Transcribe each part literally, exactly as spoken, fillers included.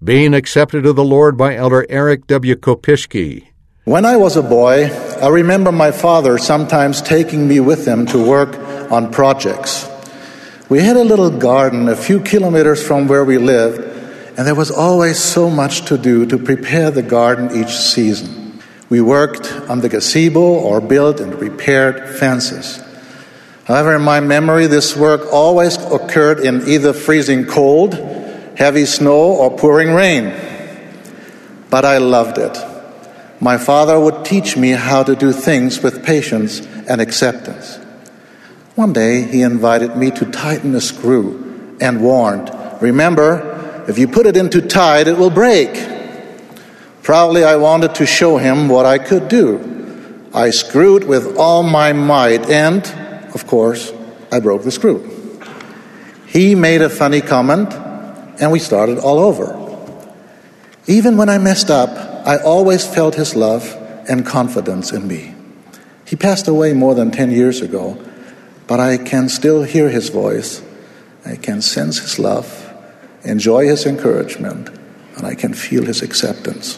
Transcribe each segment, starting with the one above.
Being Accepted of the Lord by Elder Eric W. Kopishki. When I was a boy, I remember my father sometimes taking me with him to work on projects. We had a little garden a few kilometers from where we lived, and there was always so much to do to prepare the garden each season. We worked on the gazebo or built and repaired fences. However, in my memory, this work always occurred in either freezing cold, heavy snow, or pouring rain. But I loved it. My father would teach me how to do things with patience and acceptance. One day, he invited me to tighten a screw and warned, "Remember, if you put it in too tight, it will break." Proudly, I wanted to show him what I could do. I screwed with all my might and, of course, I broke the screw. He made a funny comment, and we started all over. Even when I messed up, I always felt his love and confidence in me. He passed away more than ten years ago, but I can still hear his voice. I can sense his love, enjoy his encouragement, and I can feel his acceptance.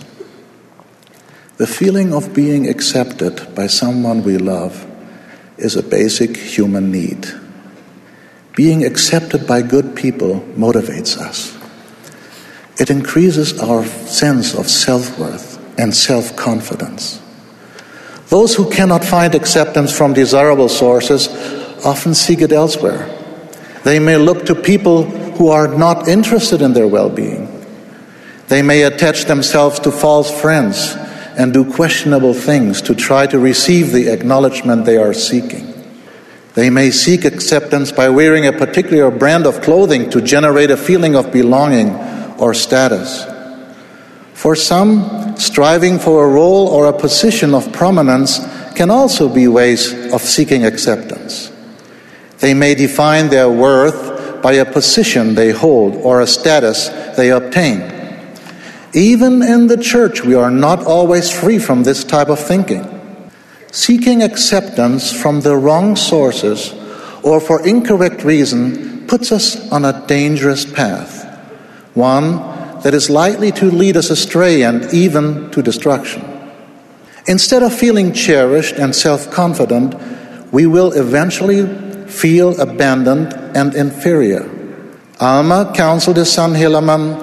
The feeling of being accepted by someone we love is a basic human need. Being accepted by good people motivates us. It increases our sense of self-worth and self-confidence. Those who cannot find acceptance from desirable sources often seek it elsewhere. They may look to people who are not interested in their well-being. They may attach themselves to false friends and do questionable things to try to receive the acknowledgement they are seeking. They may seek acceptance by wearing a particular brand of clothing to generate a feeling of belonging or status. For some, striving for a role or a position of prominence can also be ways of seeking acceptance. They may define their worth by a position they hold or a status they obtain. Even in the church, we are not always free from this type of thinking. Seeking acceptance from the wrong sources or for incorrect reason puts us on a dangerous path, one that is likely to lead us astray and even to destruction. Instead of feeling cherished and self-confident, we will eventually feel abandoned and inferior. Alma counseled his son Helaman,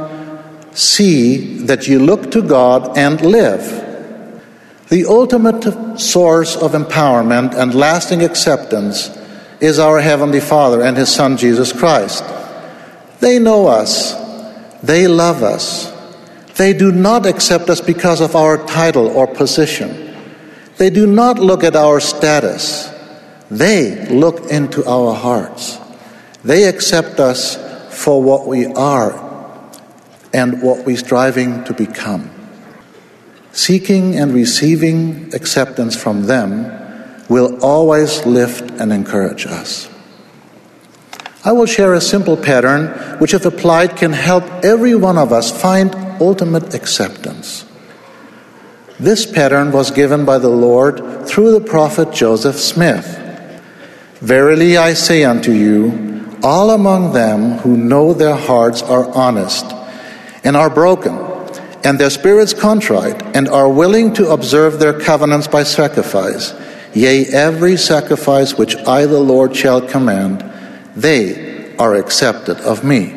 "See that you look to God and live." The ultimate source of empowerment and lasting acceptance is our Heavenly Father and His Son, Jesus Christ. They know us. They love us. They do not accept us because of our title or position. They do not look at our status. They look into our hearts. They accept us for what we are and what we're striving to become. Seeking and receiving acceptance from them will always lift and encourage us. I will share a simple pattern which, if applied, can help every one of us find ultimate acceptance. This pattern was given by the Lord through the prophet Joseph Smith. "Verily I say unto you, all among them who know their hearts are honest and are broken, and their spirits contrite, and are willing to observe their covenants by sacrifice, yea, every sacrifice which I the Lord shall command, they are accepted of me."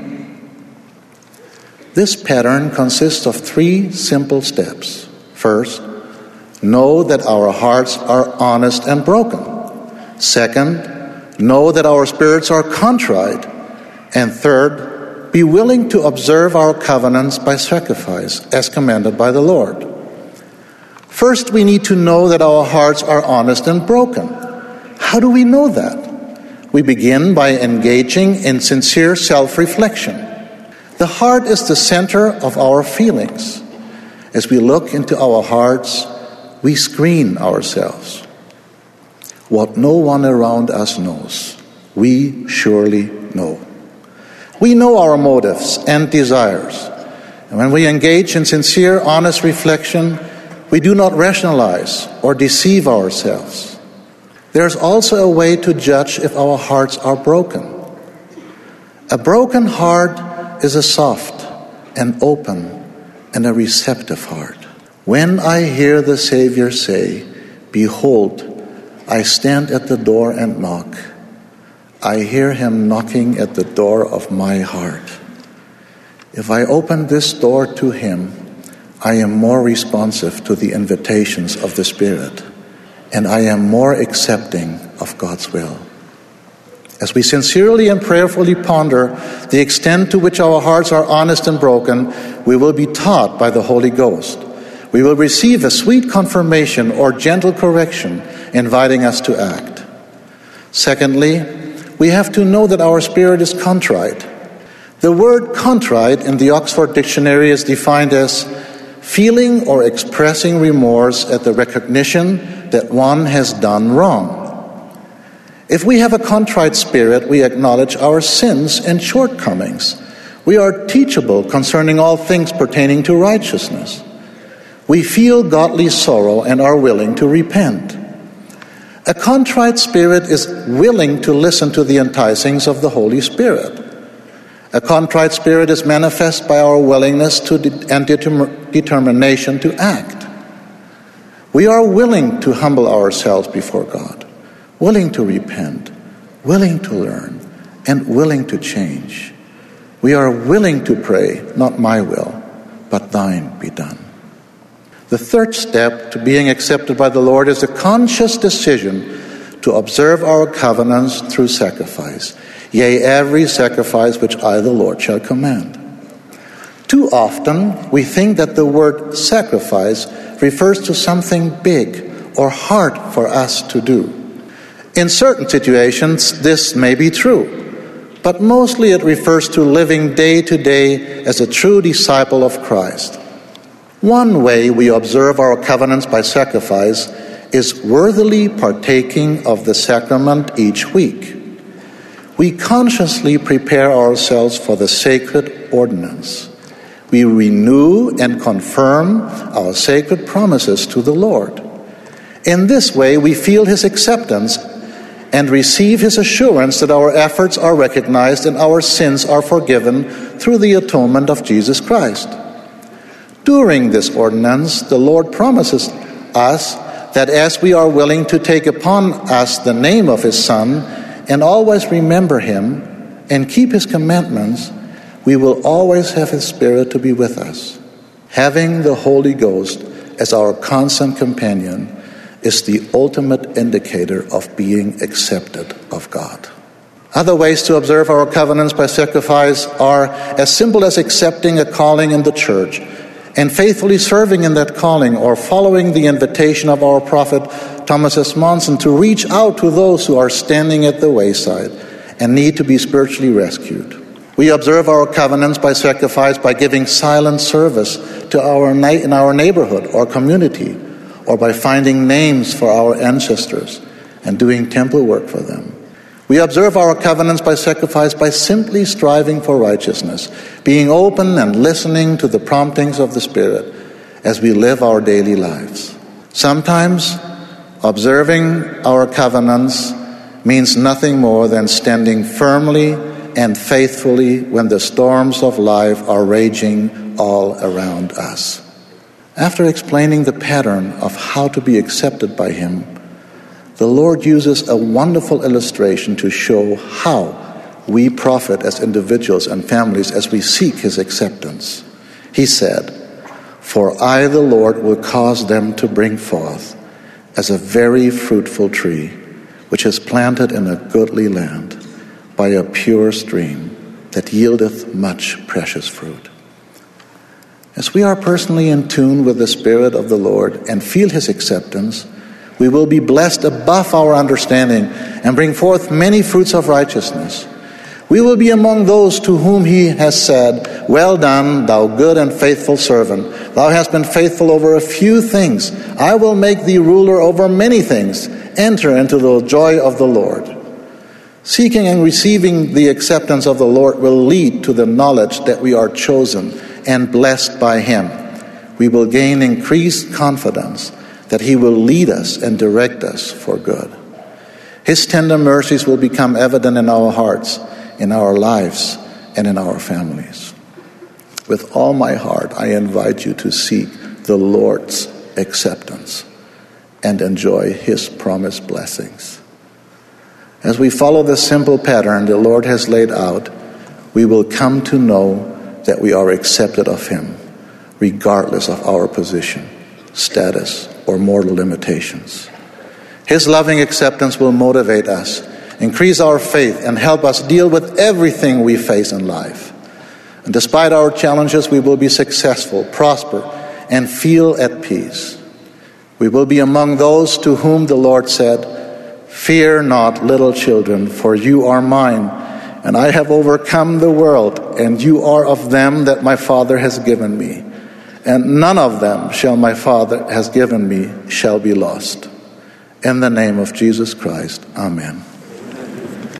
This pattern consists of three simple steps. First, know that our hearts are honest and broken. Second, know that our spirits are contrite. And third, be willing to observe our covenants by sacrifice, as commanded by the Lord. First, we need to know that our hearts are honest and broken. How do we know that? We begin by engaging in sincere self-reflection. The heart is the center of our feelings. As we look into our hearts, we screen ourselves. What no one around us knows, we surely know. We know our motives and desires. And when we engage in sincere, honest reflection, we do not rationalize or deceive ourselves. There's also a way to judge if our hearts are broken. A broken heart is a soft, an open and a receptive heart. When I hear the Savior say, "Behold, I stand at the door and knock," I hear him knocking at the door of my heart. If I open this door to him, I am more responsive to the invitations of the Spirit, and I am more accepting of God's will. As we sincerely and prayerfully ponder the extent to which our hearts are honest and broken, we will be taught by the Holy Ghost. We will receive a sweet confirmation or gentle correction, inviting us to act. Secondly, we have to know that our spirit is contrite. The word contrite in the Oxford Dictionary is defined as feeling or expressing remorse at the recognition that one has done wrong. If we have a contrite spirit, we acknowledge our sins and shortcomings. We are teachable concerning all things pertaining to righteousness. We feel godly sorrow and are willing to repent. A contrite spirit is willing to listen to the enticings of the Holy Spirit. A contrite spirit is manifest by our willingness to de- and determ- determination to act. We are willing to humble ourselves before God, willing to repent, willing to learn, and willing to change. We are willing to pray, "Not my will, but thine be done." The third step to being accepted by the Lord is a conscious decision to observe our covenants through sacrifice. Yea, every sacrifice which I, the Lord, shall command. Too often, we think that the word sacrifice refers to something big or hard for us to do. In certain situations, this may be true, but mostly it refers to living day to day as a true disciple of Christ. One way we observe our covenants by sacrifice is worthily partaking of the sacrament each week. We consciously prepare ourselves for the sacred ordinance. We renew and confirm our sacred promises to the Lord. In this way, we feel his acceptance and receive his assurance that our efforts are recognized and our sins are forgiven through the atonement of Jesus Christ. During this ordinance, the Lord promises us that as we are willing to take upon us the name of his Son and always remember him and keep his commandments, we will always have his Spirit to be with us. Having the Holy Ghost as our constant companion is the ultimate indicator of being accepted of God. Other ways to observe our covenants by sacrifice are as simple as accepting a calling in the church and faithfully serving in that calling, or following the invitation of our prophet Thomas S. Monson to reach out to those who are standing at the wayside and need to be spiritually rescued. We observe our covenants by sacrifice by giving silent service to our na- in our neighborhood or community, or by finding names for our ancestors and doing temple work for them. We observe our covenants by sacrifice by simply striving for righteousness, being open and listening to the promptings of the Spirit as we live our daily lives. Sometimes observing our covenants means nothing more than standing firmly and faithfully when the storms of life are raging all around us. After explaining the pattern of how to be accepted by him, the Lord uses a wonderful illustration to show how we profit as individuals and families as we seek his acceptance. He said, "For I, the Lord, will cause them to bring forth as a very fruitful tree, which is planted in a goodly land, by a pure stream that yieldeth much precious fruit." As we are personally in tune with the Spirit of the Lord and feel his acceptance, we will be blessed above our understanding and bring forth many fruits of righteousness. We will be among those to whom he has said, "Well done, thou good and faithful servant. Thou hast been faithful over a few things. I will make thee ruler over many things. Enter into the joy of the Lord." Seeking and receiving the acceptance of the Lord will lead to the knowledge that we are chosen and blessed by him. We will gain increased confidence that he will lead us and direct us for good. His tender mercies will become evident in our hearts, in our lives, and in our families. With all my heart, I invite you to seek the Lord's acceptance and enjoy his promised blessings. As we follow the simple pattern the Lord has laid out, we will come to know that we are accepted of him, regardless of our position, status, or mortal limitations. His loving acceptance will motivate us, increase our faith, and help us deal with everything we face in life. And despite our challenges, we will be successful, prosper, and feel at peace. We will be among those to whom the Lord said, "Fear not, little children, for you are mine, and I have overcome the world, and you are of them that my Father has given me. And none of them shall my Father has given me shall be lost." In the name of Jesus Christ, amen.